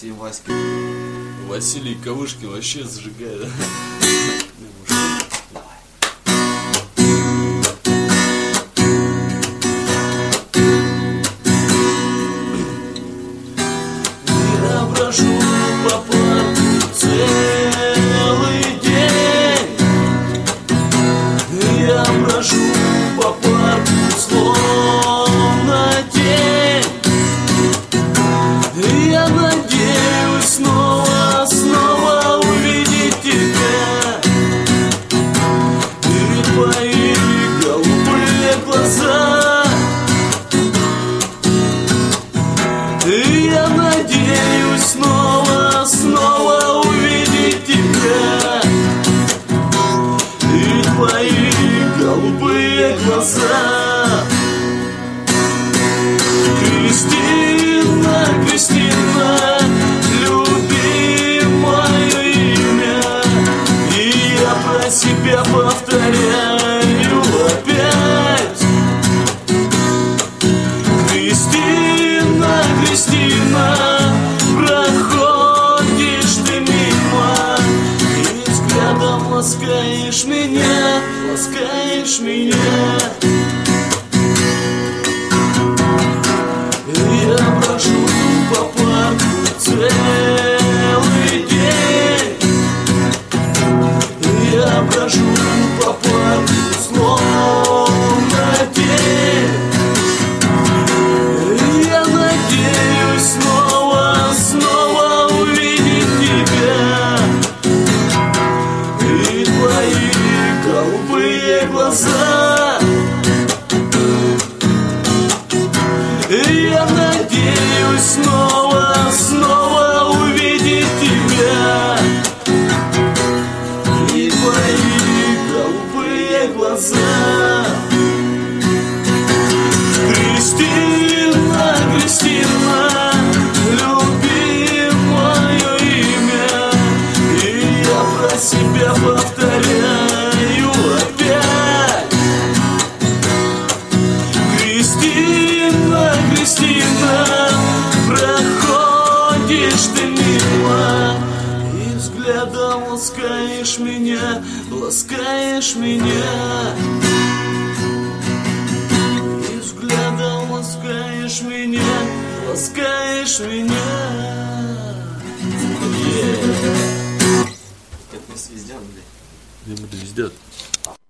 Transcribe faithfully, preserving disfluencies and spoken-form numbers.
Василий Васька. Василий Кавышкин вообще зажигает. Я брожу по парку целый день. Я брожу по парку словно тень. Я надеюсь снова, снова увидеть тебя. И твои голубые глаза. И я надеюсь снова, снова увидеть тебя. И твои голубые глаза. Кристина, Кристина, любимое имя. И я про себя повторяю опять. Кристина, Кристина, проходишь ты мимо и взглядом ласкаешь меня, ласкаешь меня. Я брожу по парку целый день. Я брожу по парку словно тень. Я надеюсь снова, снова увидеть тебя. И твои голубые глаза. Я надеюсь снова, снова увидеть тебя. И твои голубые глаза. Кристина, Кристина, любимое имя. И я про себя повторяю опять. Кристина, Кристина, проходишь ты мимо и взглядом ласкаешь меня, ласкаешь меня. И взглядом ласкаешь меня, ласкаешь меня. Yeah. Это не свиздят, блядь. Ему звездят.